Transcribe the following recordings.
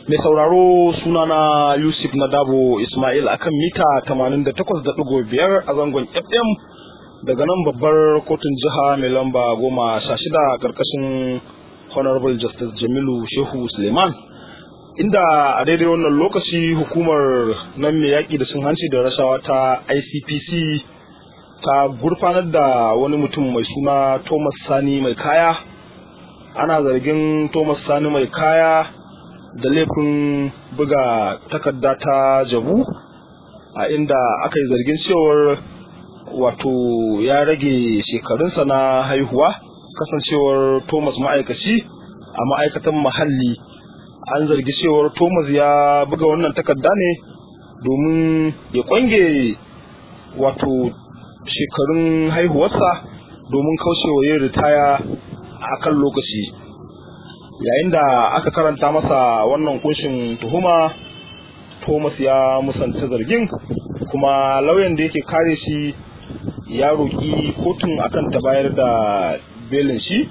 Mai sauraro sunana Yusuf Nadabo Ismail akan mita 88.5 a zangon FM daga nan babbar kotun jiha mai lamba 16 karkashin Honorable Justice Jamilu Shehu Suleiman, inda a daidai wannan lokaci hukumar nan mai yaƙi da cin hanci da rashawa ta ICPC ta gurfanar da wani mutum mai suna Thomas Sani Mai Kaya. Ana zargin Thomas Sani Mai Kaya da laifin buga takarda ta jabu, a inda aka yi zargin cewar wato ya rage shekarunsa na haihuwa, kasancewar Thomas ma'aikaci a ma'aikatan muhalli. An zargi cewar Thomas ya buga wannan takarda ne domin ya kwange wato shekarun haihuwarsa domin kaucewa yin ritaya a kan lokaci. Yayin da aka karanta masa wannan kunshin tuhuma, Thomas ya musanta zargin, kuma lauyan da yake kare shi ya roƙi kotun akan ta bayar da belin shi,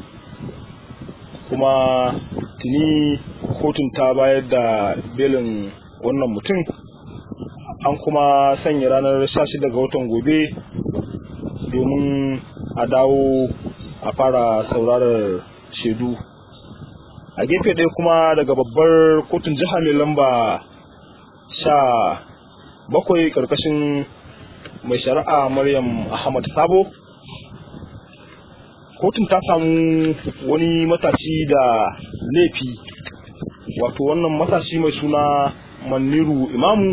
kuma tuni kotun ta bayar da belin wannan mutum. An kuma sanya ranar 16 ga watan gobe domin a dawo a fara saurarar shaidu. A gefe ɗaya kuma daga babbar kotun jiha mai lamba 17 karkashin mai shari'a Maryam Ahmad Sabo, kotun ta samu wani matashi da laifi. Wato wannan matashi mai suna Maniru Imamu,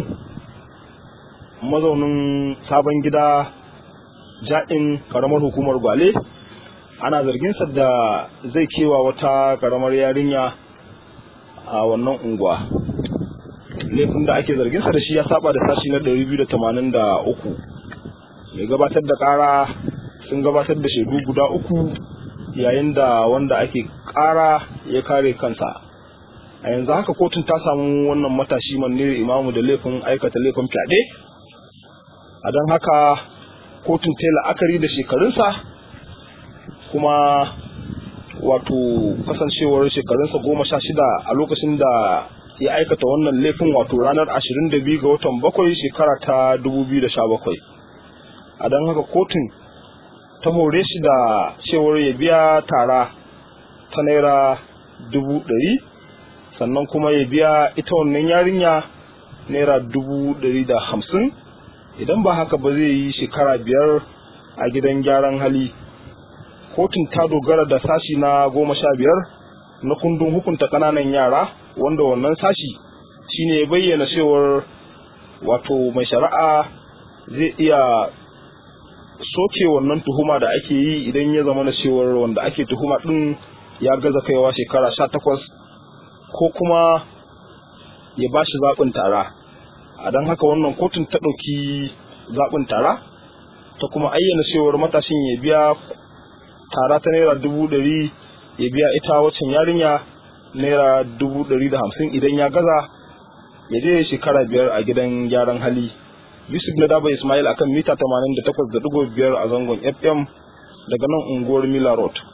mazaunin Sabon Gida Ja'in karamar hukumar Gwale. Ana zarginsa da zai kewa wata karamar yarinya a wannan unguwa. Laifin da ake zarginsa da shi ya saba da sashi na 283. Mai gabatar da kara sun gabatar da shaidu guda 3, yayin da wanda ake kara ya kare kansa. A yanzu haka kotun ta samu wannan matashi Maniru Imamu da laifin aikata laifin fyaɗe. A don haka kotun ta yi la'akari da shekarunsa, kuma wato kasancewar shekarunsa 16 a lokacin da ya aikata wannan laifin, wato ranar 22 ga watan 7 shekara ta 2017. A don haka kotun ta hore shi da cewar ya biya tara ta naira 100,000, sannan kuma ya biya ita wannan yarinya naira 150,000. Idan ba haka ba zai yi shekara 5 a gidan gyaran hali. Kotun ta dogara da sashi na 15 na kundin hukunta ƙananan yara, wanda wannan sashi shine ya bayyana cewar wato mai shari'a zai iya soke wannan tuhuma da ake yi idan ya zama na cewar wanda ake tuhuma din ya gaza kaiwa shekara 18, ko kuma ya ba shi zaɓin tara. A don haka wannan kotun ta ɗauki zaɓin tara, ta kuma ayyana cewar matashin ya biya tara ta naira 100,000, ya biya ita waccan yarinya naira 150,000. Idan ya gaza ya je shekara 5 a gidan gyaran hali. Yusuf Nadabo Ismail akan mita 88.5 a zangon FM daga nan unguwar Mila Road.